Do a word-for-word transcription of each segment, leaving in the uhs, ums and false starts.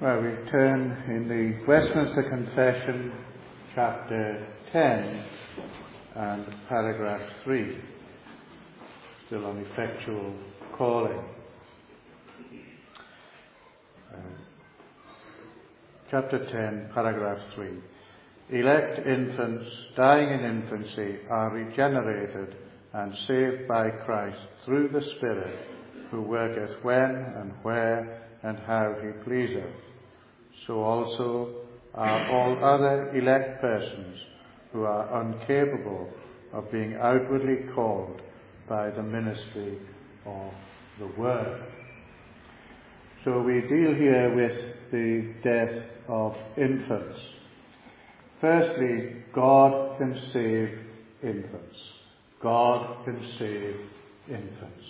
Well, we turn in the Westminster Confession, chapter ten and paragraph three, still on effectual calling. Uh, chapter ten, paragraph three. Elect infants dying in infancy are regenerated and saved by Christ through the Spirit, who worketh when and where and how he pleaseth. So also are all other elect persons who are incapable of being outwardly called by the ministry of the Word. So we deal here with the death of infants. Firstly, God can save infants. God can save infants.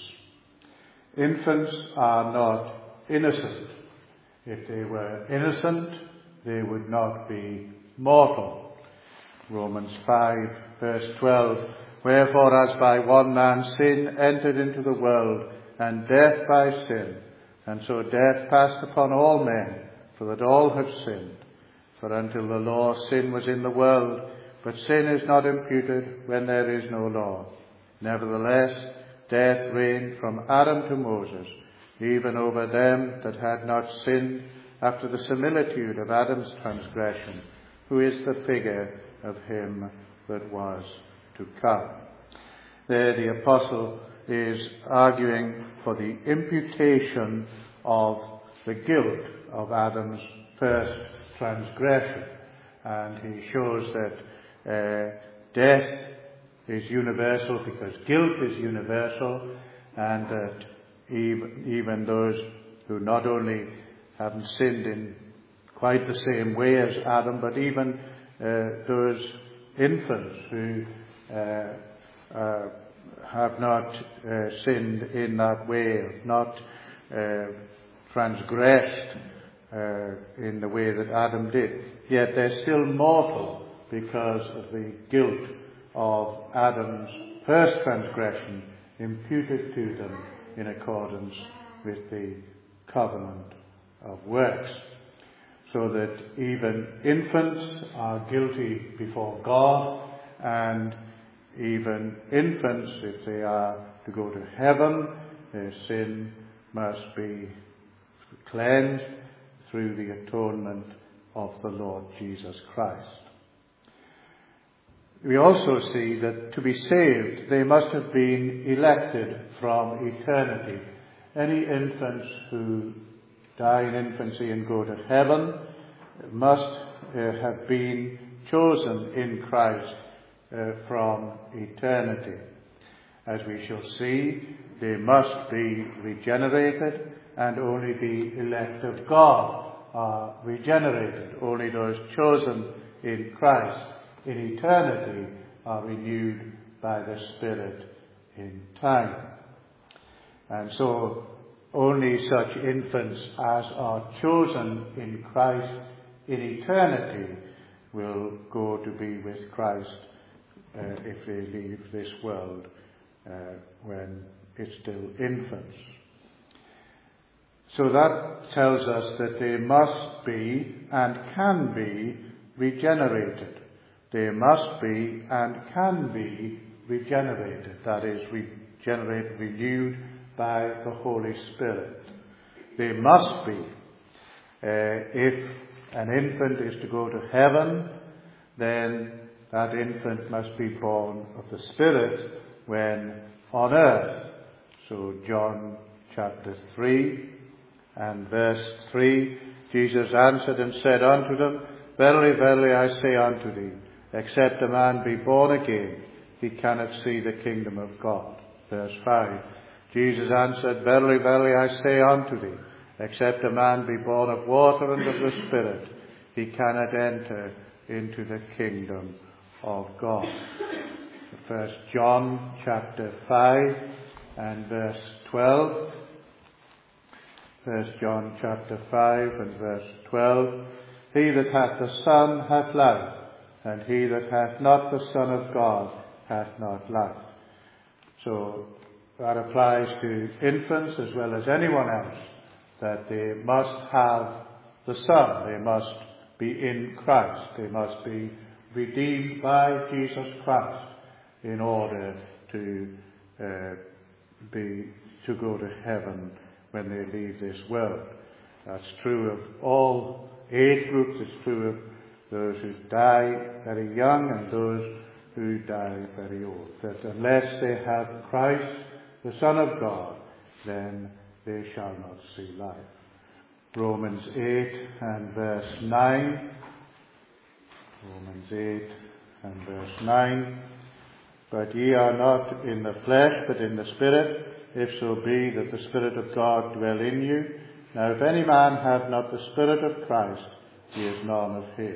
Infants are not innocent. If they were innocent, they would not be mortal. Romans five, verse twelve, wherefore as by one man sin entered into the world, and death by sin, and so death passed upon all men, for that all have sinned. For until the law sin was in the world, but sin is not imputed when there is no law. Nevertheless, death reigned from Adam to Moses, even over them that had not sinned, after the similitude of Adam's transgression, who is the figure of him that was to come. There the apostle is arguing for the imputation of the guilt of Adam's first transgression. And he shows that uh, death is universal because guilt is universal, and that even, even those who not only haven't sinned in quite the same way as Adam, but even uh, those infants who uh, uh, have not uh, sinned in that way, not uh, transgressed uh, in the way that Adam did, yet they're still mortal because of the guilt of Adam's first transgression imputed to them in accordance with the covenant of works. So that even infants are guilty before God, and even infants, if they are to go to heaven, their sin must be cleansed through the atonement of the Lord Jesus Christ. We also see that to be saved, they must have been elected from eternity. Any infants who die in infancy and go to heaven must uh, have been chosen in Christ uh, from eternity. As we shall see, they must be regenerated, and only the elect of God are regenerated. Only those chosen in Christ in eternity are renewed by the Spirit in time. And so only such infants as are chosen in Christ in eternity will go to be with Christ uh, if they leave this world uh, when it's still infants. So that tells us that they must be and can be regenerated. They must be and can be regenerated. That is, regenerated, renewed by the Holy Spirit. They must be. Uh, if an infant is to go to heaven, then that infant must be born of the Spirit when on earth. So John chapter three and verse three, Jesus answered and said unto them, Verily, verily, I say unto thee, except a man be born again, he cannot see the kingdom of God. Verse five, Jesus answered, Verily, verily, I say unto thee, except a man be born of water and of the Spirit, he cannot enter into the kingdom of God. First John chapter five and verse twelve. First John chapter five and verse twelve. He that hath the Son hath life, and he that hath not the Son of God hath not life. So that applies to infants as well as anyone else, that they must have the Son. They must be in Christ. They must be redeemed by Jesus Christ in order to uh, be to go to heaven when they leave this world. That's true of all age groups. It's true of those who die very young and those who die very old. That unless they have Christ, the Son of God, then they shall not see life. Romans eight and verse nine. Romans eight and verse nine. But ye are not in the flesh, but in the Spirit, if so be that the Spirit of God dwell in you. Now if any man have not the Spirit of Christ, he is none of his.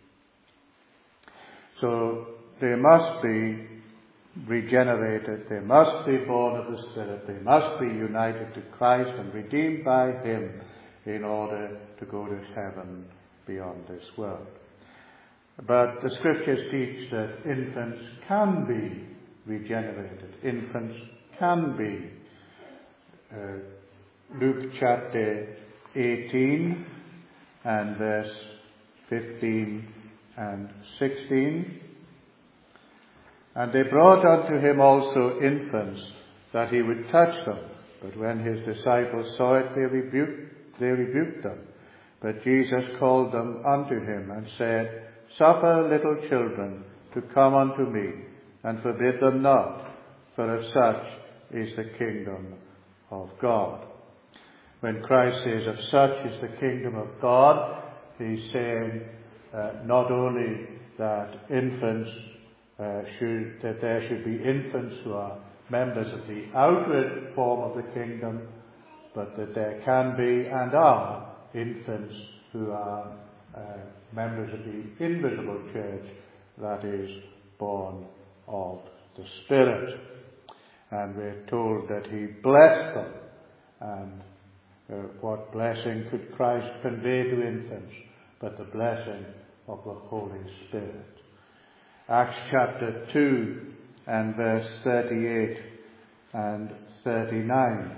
So they must be regenerated, they must be born of the Spirit, they must be united to Christ and redeemed by him in order to go to heaven beyond this world. But the scriptures teach that infants can be regenerated. Infants can be. Uh, Luke chapter eighteen and verse fifteen and sixteen. And they brought unto him also infants, that he would touch them. But when his disciples saw it, they rebuked, they rebuked them. But Jesus called them unto him and said, Suffer little children to come unto me, and forbid them not, for of such is the kingdom of God. When Christ says, of such is the kingdom of God, he's saying uh, not only that infants uh, should, that there should be infants who are members of the outward form of the kingdom, but that there can be and are infants who are uh, members of the invisible church, that is, born of the Spirit. And we're told that he blessed them. And uh, what blessing could Christ convey to infants but the blessing of the Holy Spirit? Acts chapter two and verse thirty-eight and thirty-nine.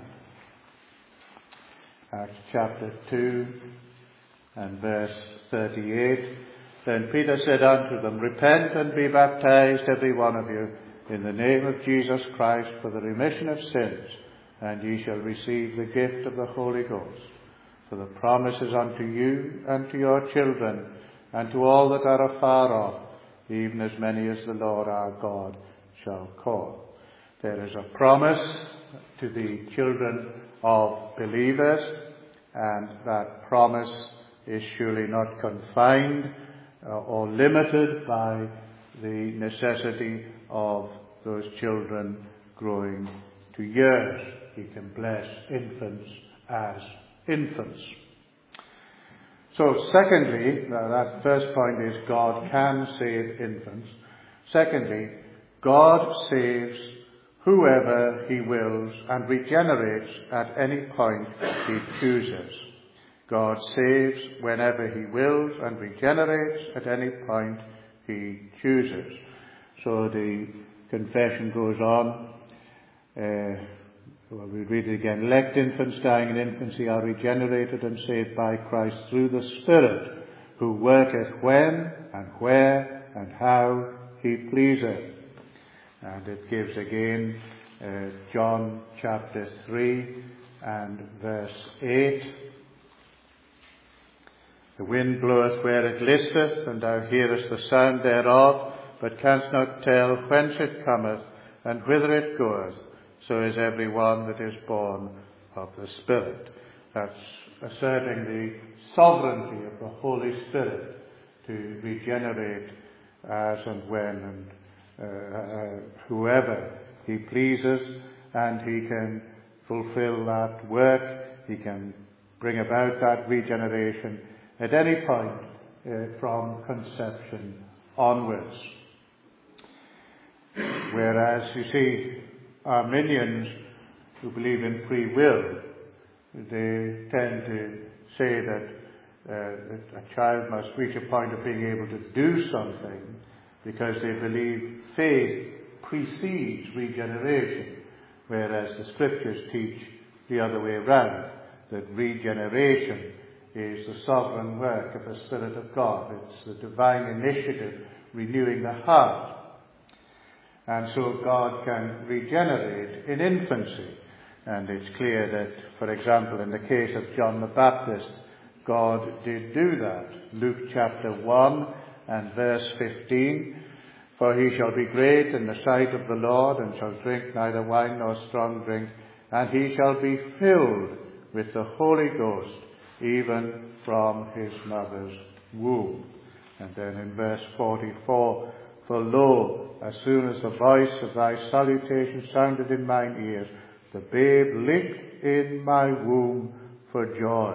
Acts chapter two and verse thirty-eight. Then Peter said unto them, Repent and be baptized, every one of you, in the name of Jesus Christ, for the remission of sins, and ye shall receive the gift of the Holy Ghost. For the promise is unto you and to your children, and to all that are afar off, even as many as the Lord our God shall call. There is a promise to the children of believers, and that promise is surely not confined uh, or limited by the necessity of those children growing to years. He can bless infants as infants. So secondly, uh, that first point is God can save infants. Secondly, God saves whoever he wills and regenerates at any point he chooses. God saves whenever he wills and regenerates at any point he chooses. So the confession goes on. Uh, well, we read it again. Elect infants dying in infancy are regenerated and saved by Christ through the Spirit, who worketh when and where and how he pleaseth. And it gives again uh, John chapter three and verse eight. The wind bloweth where it listeth, and thou hearest the sound thereof, but canst not tell whence it cometh, and whither it goeth. So is every one that is born of the Spirit. That's asserting the sovereignty of the Holy Spirit to regenerate as and when and uh, uh, whoever he pleases, and he can fulfill that work. He can bring about that regeneration at any point uh, from conception onwards. Whereas, you see, Arminians who believe in free will, they tend to say that, uh, that a child must reach a point of being able to do something because they believe faith precedes regeneration, whereas the scriptures teach the other way around, that regeneration is the sovereign work of the Spirit of God. It's the divine initiative renewing the heart. And so God can regenerate in infancy. And it's clear that, for example, in the case of John the Baptist, God did do that. Luke chapter one and verse fifteen, "For he shall be great in the sight of the Lord, and shall drink neither wine nor strong drink, and he shall be filled with the Holy Ghost, even from his mother's womb." And then in verse forty-four, "For lo, as soon as the voice of thy salutation sounded in mine ears, the babe leaped in my womb for joy,"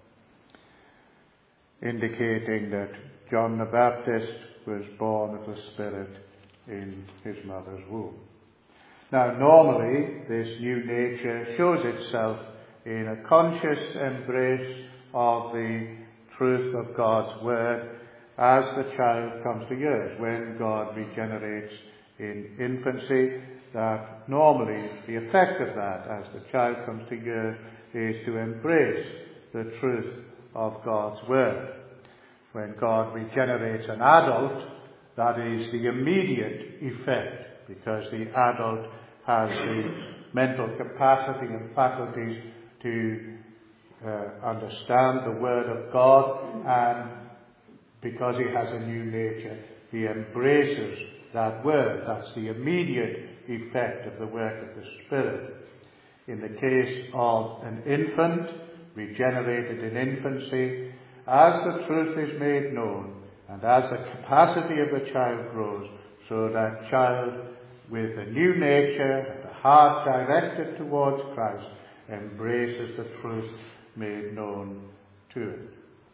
indicating that John the Baptist was born of the Spirit in his mother's womb. Now, normally, this new nature shows itself in a conscious embrace of the truth of God's Word as the child comes to years. When God regenerates in infancy, that normally the effect of that as the child comes to years is to embrace the truth of God's Word. When God regenerates an adult, that is the immediate effect, because the adult has the mental capacity and faculties to uh, understand the Word of God, and because he has a new nature, he embraces that Word. That's the immediate effect of the work of the Spirit. In the case of an infant, regenerated in infancy, as the truth is made known, and as the capacity of the child grows, so that child with a new nature, and a heart directed towards Christ, embraces the truth made known to it.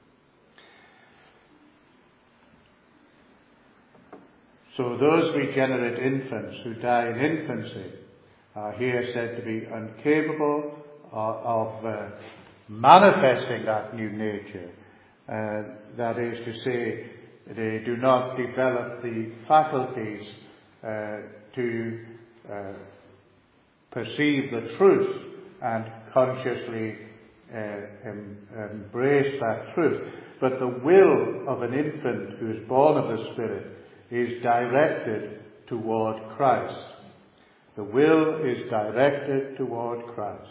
So those regenerate infants who die in infancy are here said to be incapable of, of uh, manifesting that new nature. Uh, that is to say, they do not develop the faculties uh, to uh, perceive the truth and consciously uh, em- embrace that truth. But the will of an infant who is born of the Spirit is directed toward Christ. The will is directed toward Christ.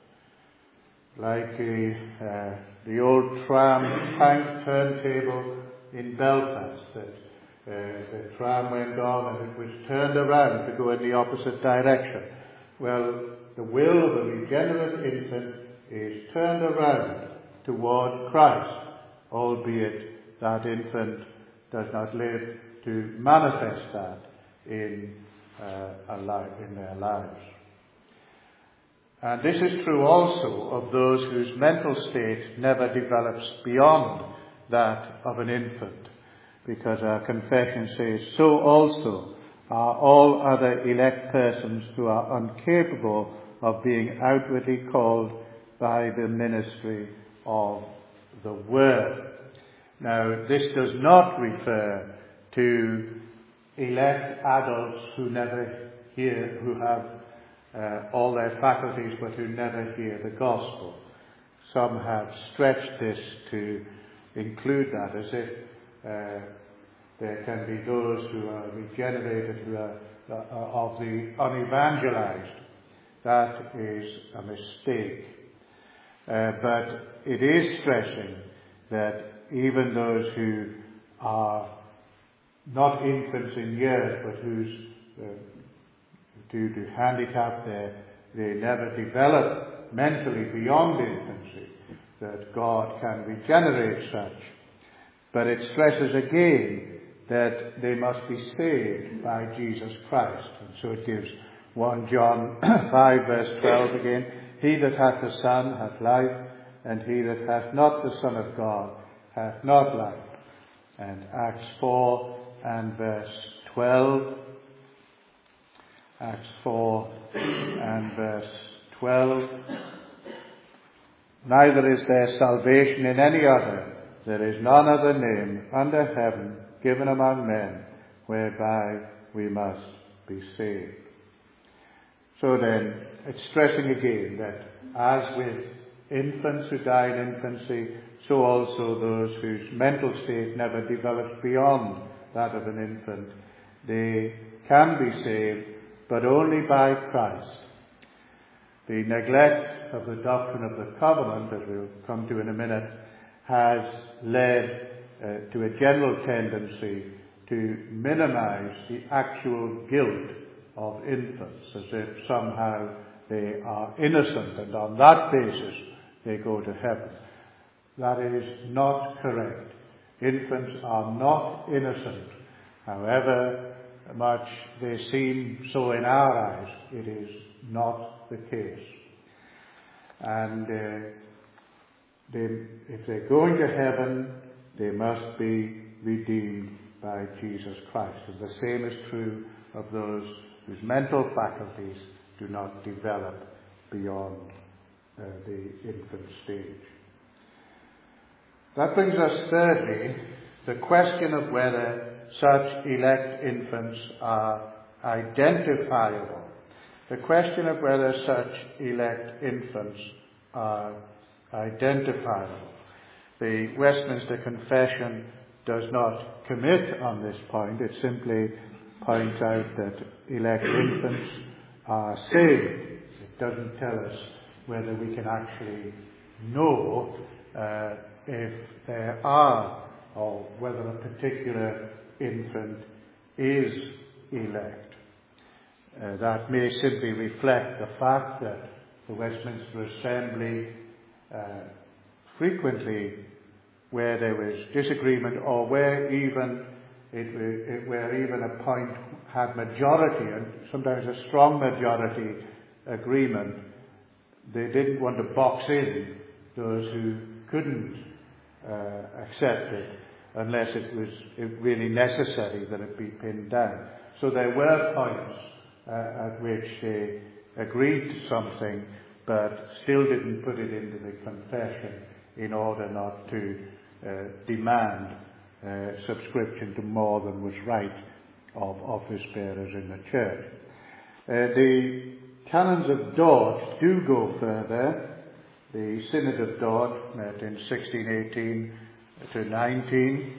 Like the, uh, the old tram tank turntable in Belfast, that uh, the tram went on and it was turned around to go in the opposite direction. Well, the will of a regenerate infant is turned around toward Christ, albeit that infant does not live to manifest that in, uh, a life, in their lives. And this is true also of those whose mental state never develops beyond that of an infant, because our confession says, "So also are all other elect persons who are incapable of being outwardly called by the ministry of the Word." Now, this does not refer to elect adults who never hear, who have uh, all their faculties but who never hear the gospel. Some have stretched this to include that, as if uh, there can be those who are regenerated who are uh, of the unevangelized. That is a mistake. Uh, but it is stressing that even those who are not infants in years, but whose, uh, due to handicap, they, they never develop mentally beyond infancy, that God can regenerate such. But it stresses again that they must be saved by Jesus Christ. And so it gives First John five verse twelve again, "He that hath the Son hath life, and he that hath not the Son of God hath not life." And Acts four and verse twelve. Acts four and verse twelve. "Neither is there salvation in any other. There is none other name under heaven given among men whereby we must be saved." So then, it's stressing again that as with infants who die in infancy, so also those whose mental state never develops beyond that of an infant. They can be saved, but only by Christ. The neglect of the doctrine of the covenant, as we'll come to in a minute, has led uh, to a general tendency to minimize the actual guilt of infants, as if somehow they are innocent and on that basis they go to heaven. That is not correct. Infants are not innocent. However much they seem so in our eyes, it is not the case. And uh, they, if they're going to heaven, they must be redeemed by Jesus Christ. And the same is true of those whose mental faculties do not develop beyond uh, the infant stage. That brings us thirdly, the question of whether such elect infants are identifiable. The question of whether such elect infants are identifiable. The Westminster Confession does not commit on this point. It simply points out that elect infants are saved. It doesn't tell us whether we can actually know uh, if there are, or whether a particular infant is elect. Uh, that may simply reflect the fact that the Westminster Assembly uh, frequently, where there was disagreement, or where even it, it where even a point had majority, and sometimes a strong majority agreement, they didn't want to box in those who couldn't uh, accept it unless it was really necessary that it be pinned down. So there were points uh, at which they agreed to something but still didn't put it into the confession in order not to uh, demand uh, subscription to more than was right of office bearers in the church. Uh, the Canons of Dort do go further. The Synod of Dort met in sixteen eighteen to nineteen,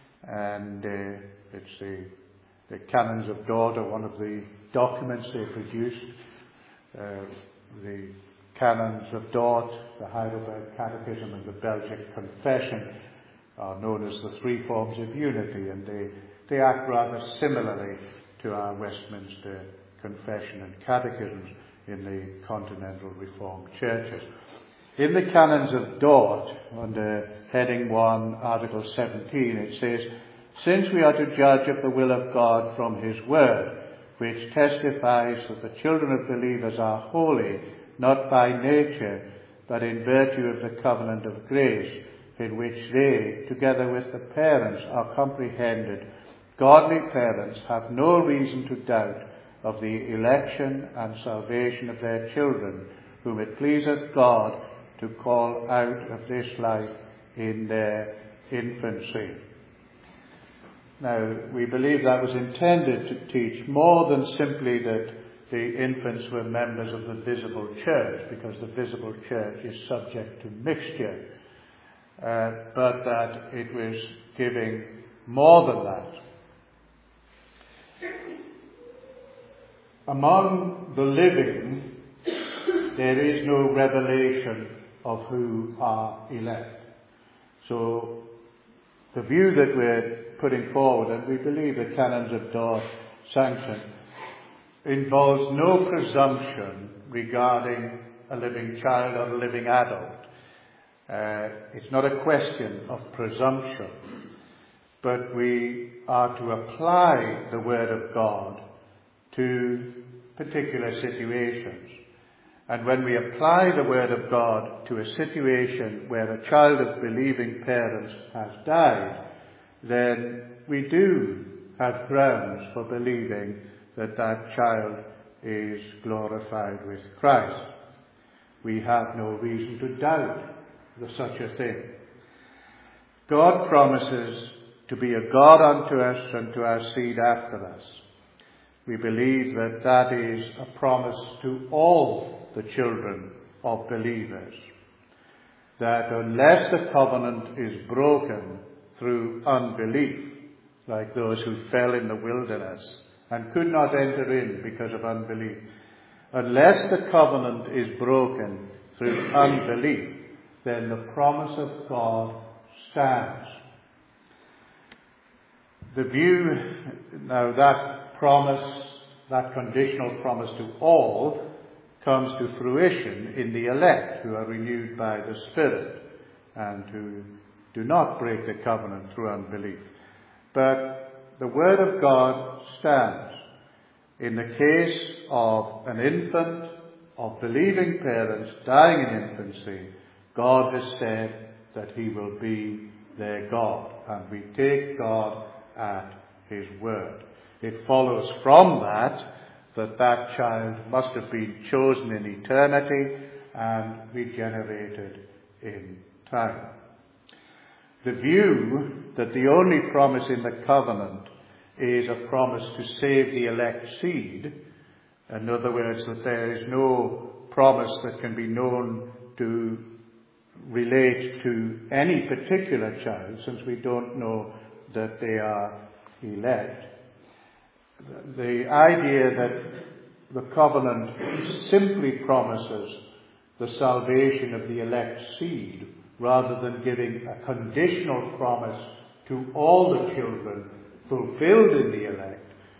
and uh, it's the, the Canons of Dort are one of the documents they produced. Uh, the Canons of Dort, the Heidelberg Catechism, and the Belgic Confession are known as the three forms of unity, and they, they act rather similarly to our Westminster Confession and Catechisms in the continental Reformed churches. In the Canons of Dort, under heading one, Article seventeen, it says, "Since we are to judge of the will of God from His Word, which testifies that the children of believers are holy, not by nature, but in virtue of the covenant of grace, in which they, together with the parents, are comprehended, godly parents have no reason to doubt of the election and salvation of their children, whom it pleaseth God to call out of this life in their infancy." Now, we believe that was intended to teach more than simply that the infants were members of the visible church, because the visible church is subject to mixture, uh, but that it was giving more than that. Among the living, there is no revelation of who are elect. So, the view that we're putting forward, and we believe the Canons of Dort sanction, involves no presumption regarding a living child or a living adult. Uh, it's not a question of presumption, but we are to apply the Word of God to particular situations. And when we apply the Word of God to a situation where a child of believing parents has died, then we do have grounds for believing that that child is glorified with Christ. We have no reason to doubt such a thing. God promises to be a God unto us and to our seed after us. We believe that that is a promise to all the children of believers. that unless the covenant is broken through unbelief, like those who fell in the wilderness and could not enter in because of unbelief, unless the covenant is broken through unbelief, then the promise of God stands. The view, now that promise, that conditional promise to all, comes to fruition in the elect who are renewed by the Spirit and who do not break the covenant through unbelief. But the Word of God stands. In the case of an infant, of believing parents dying in infancy, God has said that he will be their God, and we take God at his word. It follows from that that that child must have been chosen in eternity and regenerated in time. The view that the only promise in the covenant is a promise to save the elect seed, in other words, that there is no promise that can be known to relate to any particular child, since we don't know that they are elect. The idea that the covenant simply promises the salvation of the elect seed, rather than giving a conditional promise to all the children fulfilled in the elect,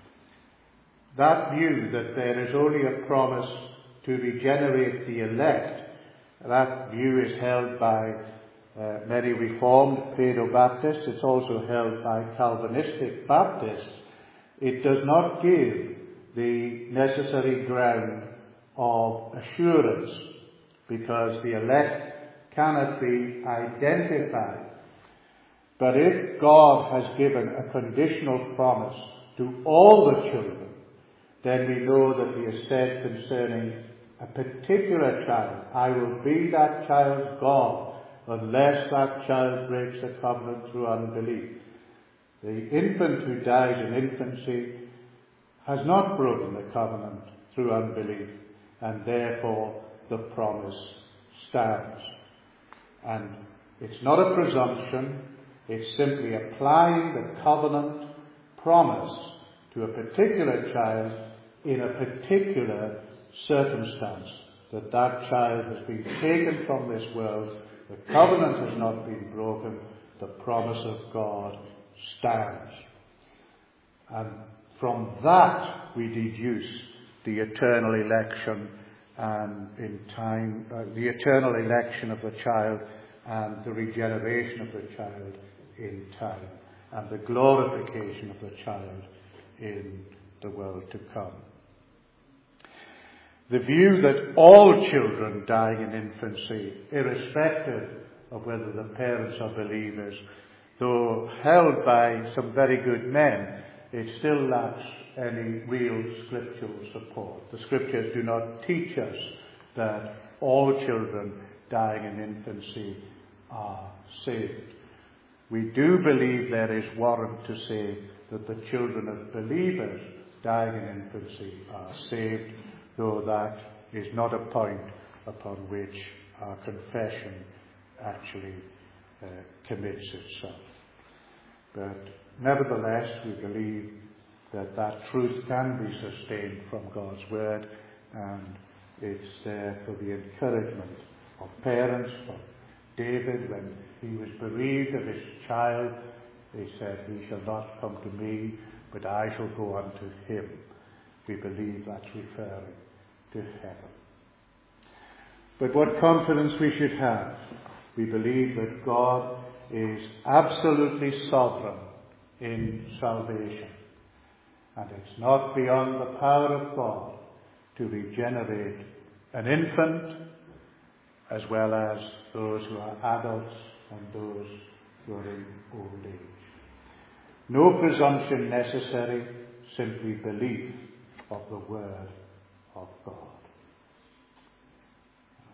that view that there is only a promise to regenerate the elect, that view is held by uh, many Reformed Paedo-Baptists. It's also held by Calvinistic Baptists. It does not give the necessary ground of assurance, because the elect cannot be identified. But if God has given a conditional promise to all the children, then we know that he has said concerning a particular child, I will be that child's God unless that child breaks the covenant through unbelief. The infant who dies in infancy has not broken the covenant through unbelief, and therefore the promise stands. And it's not a presumption, it's simply applying the covenant promise to a particular child in a particular circumstance, that that child has been taken from this world, the covenant has not been broken, the promise of God stands. And from that we deduce the eternal election and in time, uh, the eternal election of the child and the regeneration of the child in time, and the glorification of the child in the world to come. The view that all children dying in infancy, irrespective of whether the parents are believers, though held by some very good men, it still lacks any real scriptural support. The scriptures do not teach us that all children dying in infancy are saved. We do believe there is warrant to say that the children of believers dying in infancy are saved, though that is not a point upon which our confession actually uh, commits itself. But nevertheless, we believe that that truth can be sustained from God's word, and it's there for the encouragement of parents. For David, when he was bereaved of his child, he said, he shall not come to me, but I shall go unto him. We believe that's referring to heaven. But what confidence we should have. We believe that God is absolutely sovereign in salvation, and it's not beyond the power of God to regenerate an infant as well as those who are adults and those who are in old age. No presumption necessary, simply belief of the word of God.